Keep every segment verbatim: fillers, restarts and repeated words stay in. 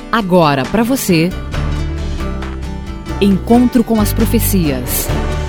Agora para você, Encontro com as Profecias.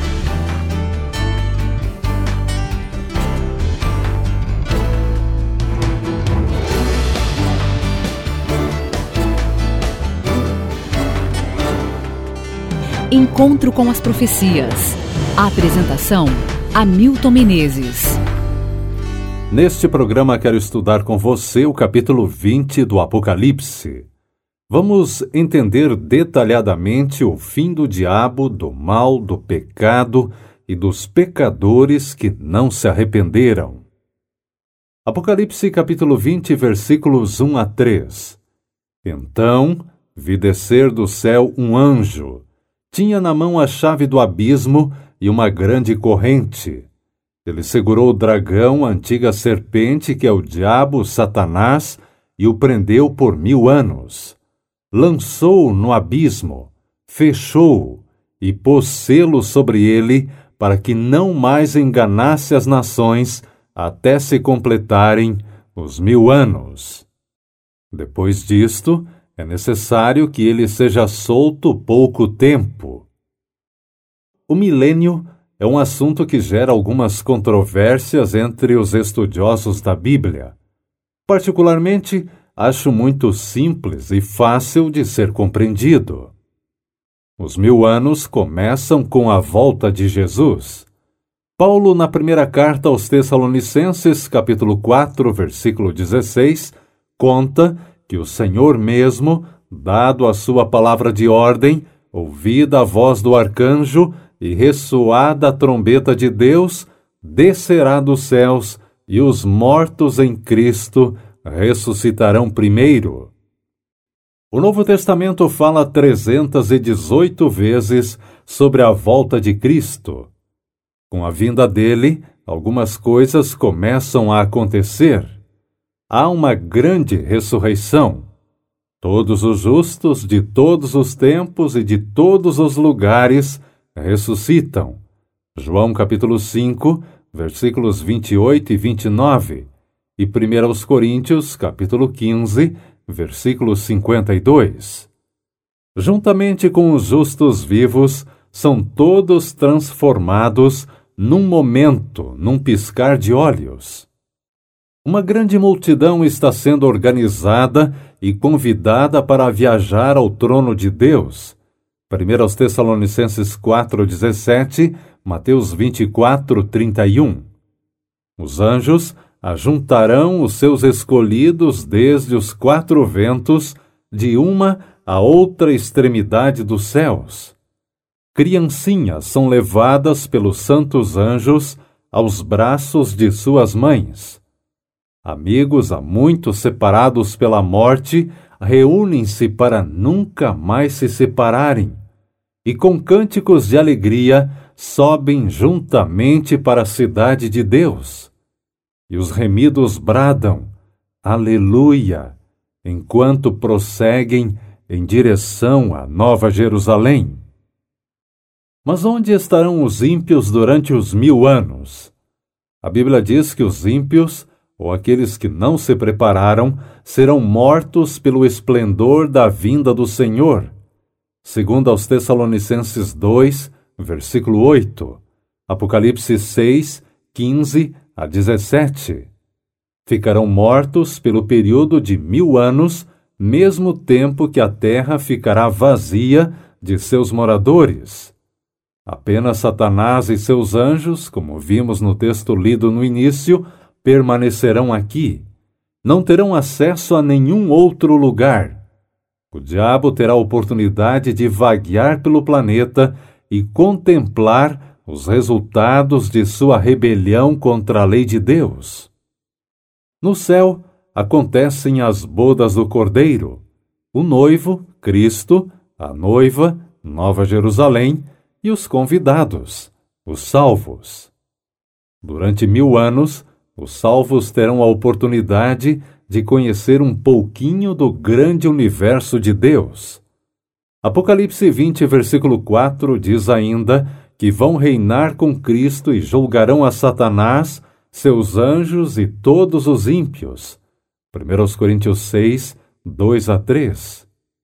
Encontro com as Profecias. A apresentação: Hamilton Menezes. Neste programa quero estudar com você o capítulo vinte do Apocalipse. Vamos entender detalhadamente o fim do diabo, do mal, do pecado e dos pecadores que não se arrependeram. Apocalipse capítulo vinte, versículos um a três. Então vi descer do céu um anjo. Tinha na mão a chave do abismo e uma grande corrente. Ele segurou o dragão, a antiga serpente, que é o diabo, Satanás, e o prendeu por mil anos. Lançou-o no abismo, fechou-o e pôs selo sobre ele, para que não mais enganasse as nações, até se completarem os mil anos. Depois disto, é necessário que ele seja solto pouco tempo. O milênio é um assunto que gera algumas controvérsias entre os estudiosos da Bíblia. Particularmente, acho muito simples e fácil de ser compreendido. Os mil anos começam com a volta de Jesus. Paulo, na primeira carta aos Tessalonicenses, capítulo quatro, versículo dezesseis, conta que o Senhor mesmo, dado a sua palavra de ordem, ouvida a voz do arcanjo e ressoada a trombeta de Deus, descerá dos céus e os mortos em Cristo ressuscitarão primeiro. O Novo Testamento fala trezentas e dezoito vezes sobre a volta de Cristo. Com a vinda dele, algumas coisas começam a acontecer. Há uma grande ressurreição. Todos os justos de todos os tempos e de todos os lugares ressuscitam. João capítulo cinco, versículos vinte e oito e vinte e nove. E primeira aos Coríntios, capítulo quinze, versículo cinquenta e dois. Juntamente com os justos vivos, são todos transformados num momento, num piscar de olhos. Uma grande multidão está sendo organizada e convidada para viajar ao trono de Deus. primeira aos Tessalonicenses quatro, dezessete, Mateus vinte e quatro, trinta e um. Os anjos ajuntarão os seus escolhidos desde os quatro ventos, de uma a outra extremidade dos céus. Criancinhas são levadas pelos santos anjos aos braços de suas mães. Amigos há muito separados pela morte reúnem-se para nunca mais se separarem, e com cânticos de alegria sobem juntamente para a cidade de Deus. E os remidos bradam, aleluia, enquanto prosseguem em direção à Nova Jerusalém. Mas onde estarão os ímpios durante os mil anos? A Bíblia diz que os ímpios, ou aqueles que não se prepararam, serão mortos pelo esplendor da vinda do Senhor. Segundo aos Tessalonicenses dois, versículo oito, Apocalipse seis, quinze a dezessete. Ficarão mortos pelo período de mil anos, mesmo tempo que a terra ficará vazia de seus moradores. Apenas Satanás e seus anjos, como vimos no texto lido no início, permanecerão aqui. Não terão acesso a nenhum outro lugar. O diabo terá a oportunidade de vaguear pelo planeta e contemplar os resultados de sua rebelião contra a lei de Deus. No céu, acontecem as bodas do Cordeiro. O noivo, Cristo, a noiva, Nova Jerusalém, e os convidados, os salvos. Durante mil anos, os salvos terão a oportunidade de conhecer um pouquinho do grande universo de Deus. Apocalipse vinte, versículo quatro, diz ainda que vão reinar com Cristo e julgarão a Satanás, seus anjos e todos os ímpios. primeira Coríntios seis, dois a três.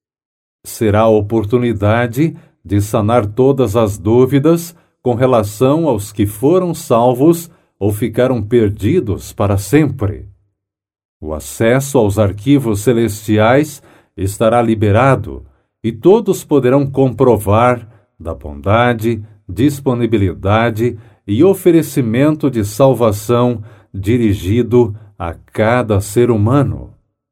será a oportunidade de sanar todas as dúvidas com relação aos que foram salvos ou ficaram perdidos para sempre. O acesso aos arquivos celestiais estará liberado e todos poderão comprovar da bondade, disponibilidade e oferecimento de salvação dirigido a cada ser humano.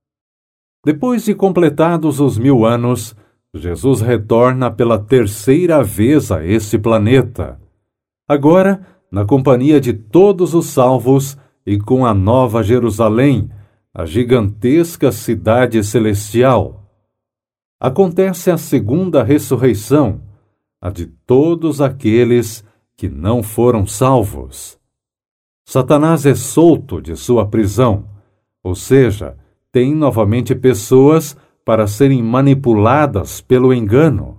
Depois de completados os mil anos, Jesus retorna pela terceira vez a este planeta. Agora, na companhia de todos os salvos e com a Nova Jerusalém, a gigantesca cidade celestial. Acontece a segunda ressurreição, a de todos aqueles que não foram salvos. Satanás é solto de sua prisão, ou seja, tem novamente pessoas para serem manipuladas pelo engano.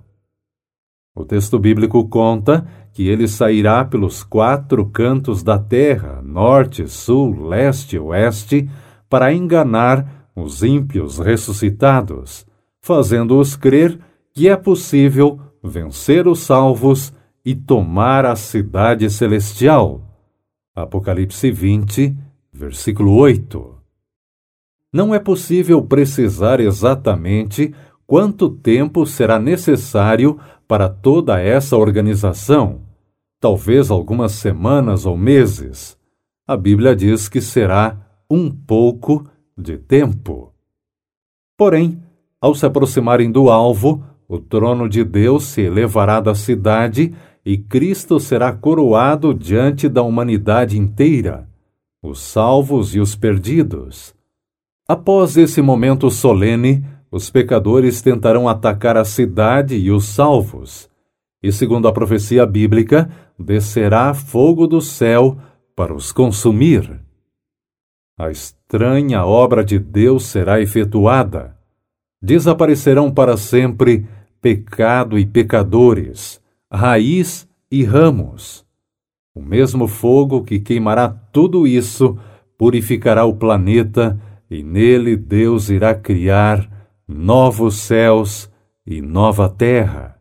O texto bíblico conta que ele sairá pelos quatro cantos da terra, norte, sul, leste e oeste, para enganar os ímpios ressuscitados, fazendo-os crer que é possível vencer os salvos e tomar a cidade celestial. Apocalipse vinte, versículo oito. Não é possível precisar exatamente quanto tempo será necessário para toda essa organização, talvez algumas semanas ou meses. A Bíblia diz que será um pouco de tempo. Porém, ao se aproximarem do alvo, o trono de Deus se elevará da cidade e Cristo será coroado diante da humanidade inteira, os salvos e os perdidos. Após esse momento solene, os pecadores tentarão atacar a cidade e os salvos, e, segundo a profecia bíblica, descerá fogo do céu para os consumir. A estranha obra de Deus será efetuada. Desaparecerão para sempre pecado e pecadores, raiz e ramos. O mesmo fogo que queimará tudo isso purificará o planeta e nele Deus irá criar novos céus e nova terra.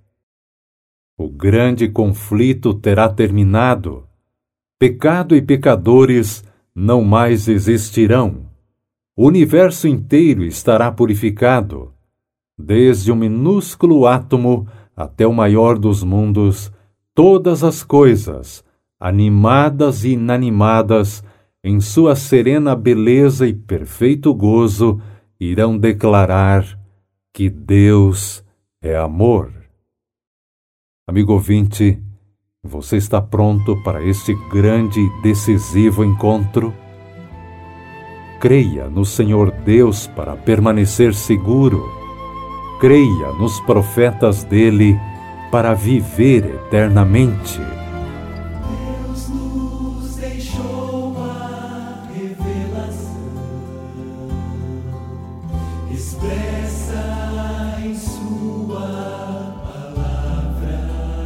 O grande conflito terá terminado. Pecado e pecadores não mais existirão. O universo inteiro estará purificado. Desde o minúsculo átomo até o maior dos mundos, todas as coisas, animadas e inanimadas, em sua serena beleza e perfeito gozo, irão declarar que Deus é amor. Amigo ouvinte, você está pronto para este grande e decisivo encontro? Creia no Senhor Deus para permanecer seguro. Creia nos profetas dele para viver eternamente. Deus nos deixou a revelação expressa em sua palavra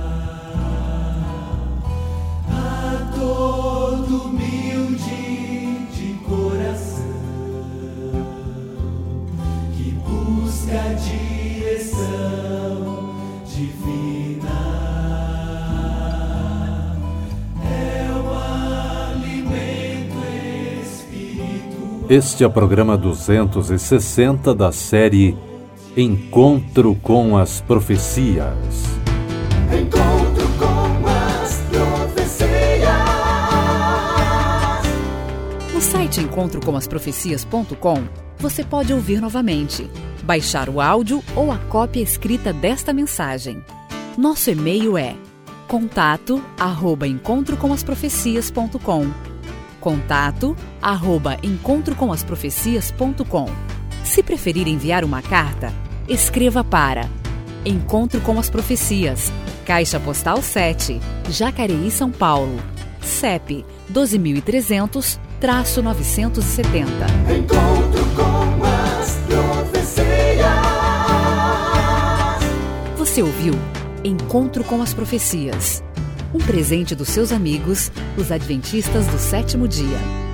a todo humilde de coração que busca direção divina. É o alimento espiritual. Este é o programa duzentos e sessenta da série Encontro com as Profecias. Encontro com as profecias. No site encontro com as profecias ponto com, você pode ouvir novamente, baixar o áudio ou a cópia escrita desta mensagem. Nosso e-mail é contato arroba encontro com as profecias ponto com. Contato arroba encontro com as profecias ponto com. Se preferir enviar uma carta, escreva para Encontro com as Profecias, Caixa Postal sete, Jacareí, São Paulo, C E P doze mil e trezentos, novecentos e setenta. Encontro com as profecias. Você ouviu Encontro com as Profecias, um presente dos seus amigos, os Adventistas do Sétimo Dia.